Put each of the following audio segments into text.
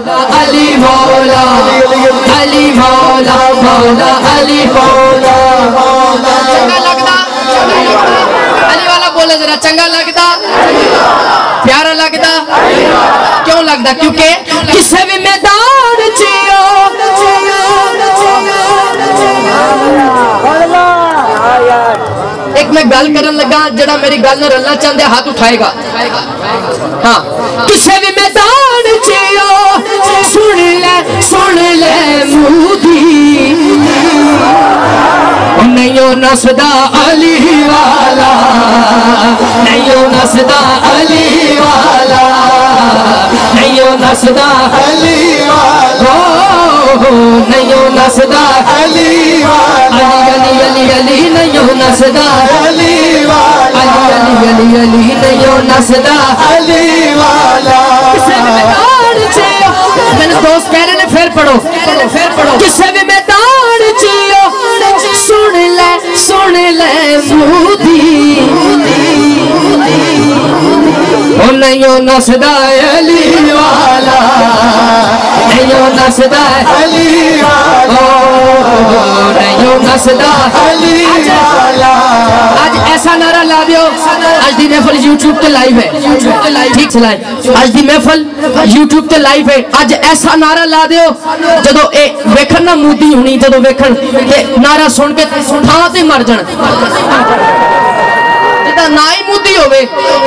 अली मौला अली मौला मौला अली मौला। चंगा लगदा अली वाला बोले जरा, चंगा लगदा प्यारा लगदा क्यों लगदा? क्योंकि किसी भी मैदान चियो एक मैं गल करन लगा, जड़ा मेरी गल न रलना चाहते हाथ उठाएगा। हाँ, किसी भी मैदान चियो सुन ले मूदी नहीं नसदा अली वाला, नहीं नसदा अली वाला, नहीं नसदा अली वाला, नहीं नसदा अली वाला, अली अली अली नहीं नसदा अली वाला, अली अली अली नहीं नसदा अली वाला। मेरे दोस्त कह रहे हैं फिर पढ़ो किसी भी मैदान चियो सुन ले मूदी नहीं नसदा अली वाला, नहीं नसदा अली वाला, नहीं नसदा अली वाला। आज ऐसा नारा ला दियो, आज दी महफिल यूट्यूब पे लाइव है, ठीक चलाए, आज दी महफिल यूट्यूब पे लाइव है। आज ऐसा नारा ला दियो जदों ए वेखन ना मूदी होनी, जदों वेखन के नारा सुन के थां ते मर जाण, जिदा ना ही मूदी होवे।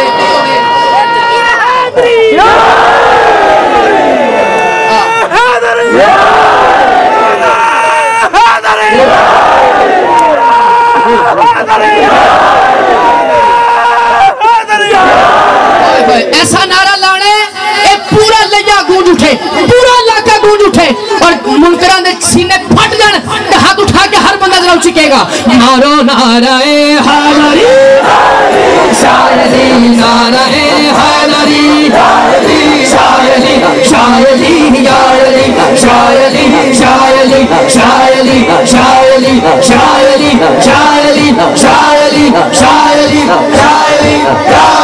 ऐसा नारा लाने पूरा लिया गूंज उठे, पूरा इलाका गूंज उठे और मुनकरां दे सीने फट जान, हाथ उठा के हर बंदा जरा चिकेगा मारो नाराए हैदरी शायरी, नाराए हैदरी शायरी शायरी यारी शायरी शायरी शायरी शायरी शायरी शायरी शायरी शायरी शायरी।